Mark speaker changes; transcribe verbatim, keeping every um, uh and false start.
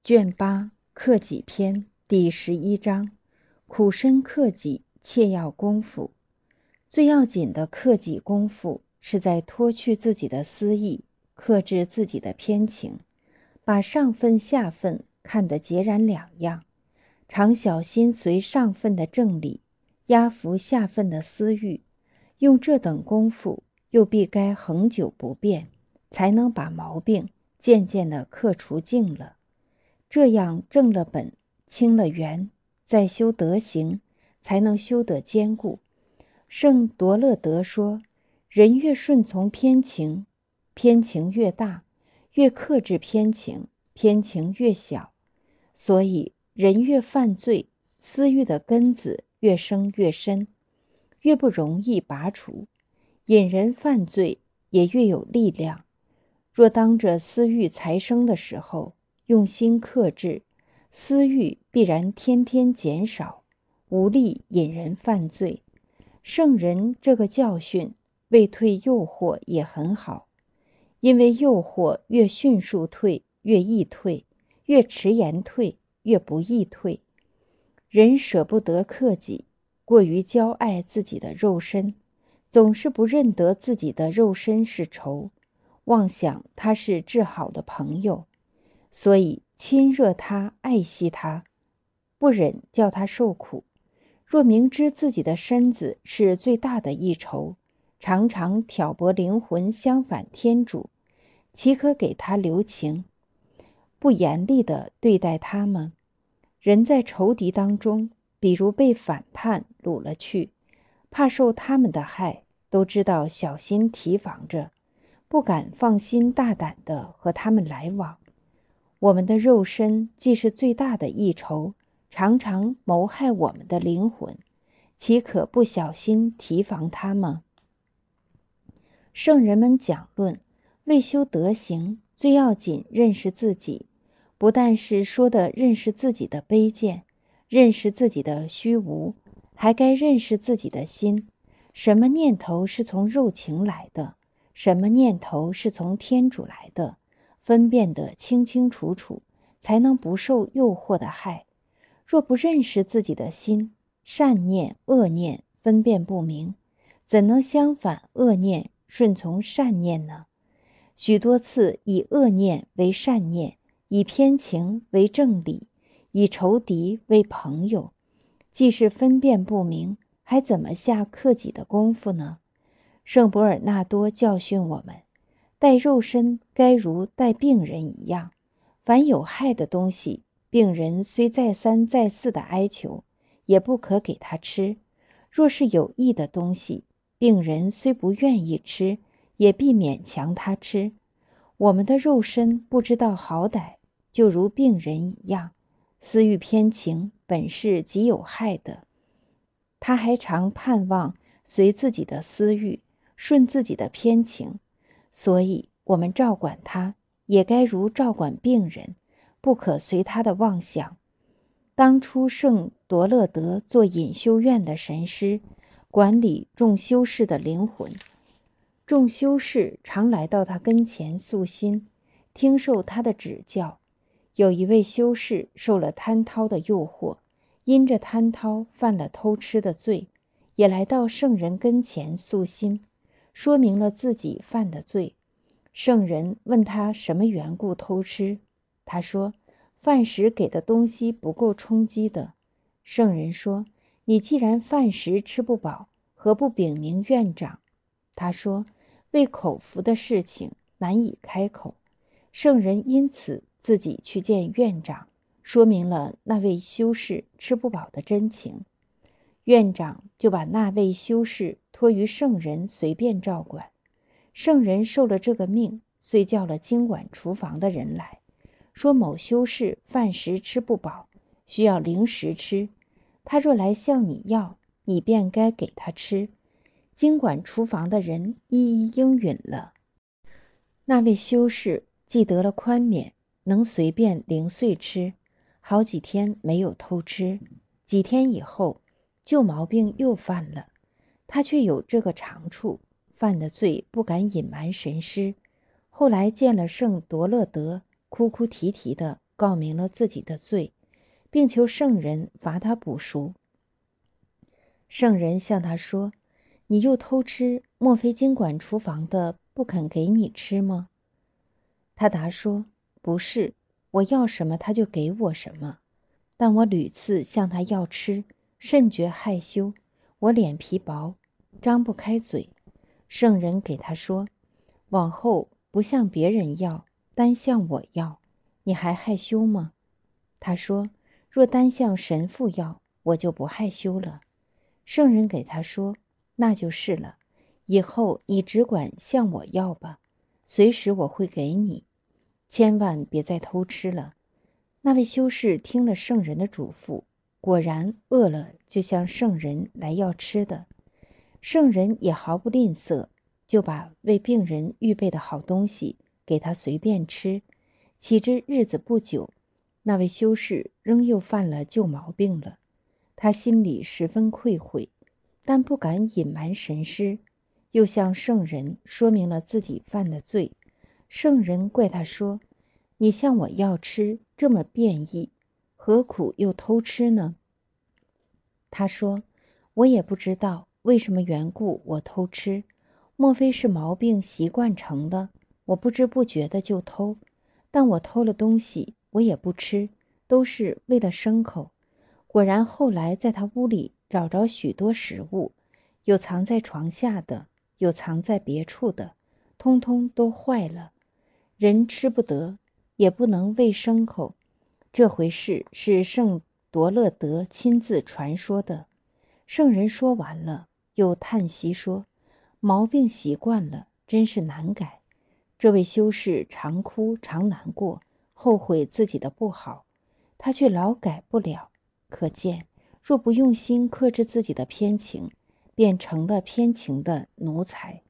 Speaker 1: 卷八克己篇第十一章，苦身克己，切要功夫。最要紧的克己功夫，是在脱去自己的私意，克制自己的偏情，把上分下分看得截然两样，常小心随上分的正理，压服下分的私欲。用这等功夫，又必该恒久不变，才能把毛病渐渐地克除净了。这样正了本，清了源，再修德行，才能修得坚固。圣夺勒德说，人越顺从偏情，偏情越大；越克制偏情，偏情越小。所以人越犯罪，私欲的根子越生越深，越不容易拔除，引人犯罪也越有力量。若当着私欲才生的时候用心克制，私欲必然天天减少，无力引人犯罪。圣人这个教训为退诱惑也很好，因为诱惑越迅速退越易退，越迟延退越不易退。人舍不得克己，过于骄爱自己的肉身，总是不认得自己的肉身是仇，妄想他是至好的朋友，所以亲热他，爱惜他，不忍叫他受苦。若明知自己的身子是最大的一仇，常常挑拨灵魂相反天主，岂可给他留情，不严厉地对待他吗？人在仇敌当中，比如被反叛掳了去，怕受他们的害，都知道小心提防着，不敢放心大胆地和他们来往。我们的肉身既是最大的一仇，常常谋害我们的灵魂，岂可不小心提防他吗？圣人们讲论，为修德行，最要紧认识自己，不但是说的认识自己的卑贱，认识自己的虚无，还该认识自己的心，什么念头是从肉情来的，什么念头是从天主来的，分辨得清清楚楚，才能不受诱惑的害。若不认识自己的心，善念恶念分辨不明，怎能相反恶念顺从善念呢？许多次以恶念为善念，以偏情为正理，以仇敌为朋友，既是分辨不明，还怎么下克己的功夫呢？圣伯尔纳多教训我们，待肉身该如待病人一样，凡有害的东西，病人虽再三再四的哀求，也不可给他吃；若是有益的东西，病人虽不愿意吃，也必勉强他吃。我们的肉身不知道好歹，就如病人一样，私欲偏情本是极有害的，他还常盼望随自己的私欲，顺自己的偏情，所以我们照管他，也该如照管病人，不可随他的妄想。当初圣夺勒德做隐修院的神师，管理众修士的灵魂，众修士常来到他跟前诉心，听受他的指教。有一位修士受了贪滔的诱惑，因着贪滔犯了偷吃的罪，也来到圣人跟前诉心，说明了自己犯的罪。圣人问他什么缘故偷吃，他说饭时给的东西不够充饥的。圣人说，你既然饭时吃不饱，何不禀明院长？他说，为口福的事情难以开口。圣人因此自己去见院长，说明了那位修士吃不饱的真情。院长就把那位修士托于圣人随便照管。圣人受了这个命，遂叫了经管厨房的人来，说某修士饭时吃不饱，需要零食吃，他若来向你要，你便该给他吃。经管厨房的人一一应允了。那位修士既得了宽免，能随便零碎吃，好几天没有偷吃。几天以后，旧毛病又犯了，他却有这个长处，犯的罪不敢隐瞒神师。后来见了圣夺勒德，哭哭啼啼的告明了自己的罪，并求圣人罚他补赎。圣人向他说：你又偷吃，莫非经管厨房的不肯给你吃吗？他答说：不是，我要什么他就给我什么，但我屡次向他要吃，甚觉害羞，我脸皮薄，张不开嘴。圣人给他说：往后不向别人要，单向我要，你还害羞吗？他说：若单向神父要，我就不害羞了。圣人给他说：那就是了，以后你只管向我要吧，随时我会给你，千万别再偷吃了。那位修士听了圣人的嘱咐，果然饿了就向圣人来要吃的。圣人也毫不吝啬，就把为病人预备的好东西给他随便吃。岂知日子不久，那位修士仍又犯了旧毛病了。他心里十分愧悔，但不敢隐瞒神师，又向圣人说明了自己犯的罪。圣人怪他说：你向我要吃这么便宜，何苦又偷吃呢？他说：我也不知道为什么缘故我偷吃，莫非是毛病习惯成的，我不知不觉的就偷，但我偷了东西我也不吃，都是为了牲口。果然后来在他屋里找着许多食物，有藏在床下的，有藏在别处的，通通都坏了，人吃不得，也不能喂牲口。这回事是圣夺勒德亲自传说的。圣人说完了，又叹息说：毛病习惯了，真是难改。这位修士常哭常难过，后悔自己的不好，他却老改不了。可见若不用心克制自己的偏情，便成了偏情的奴才。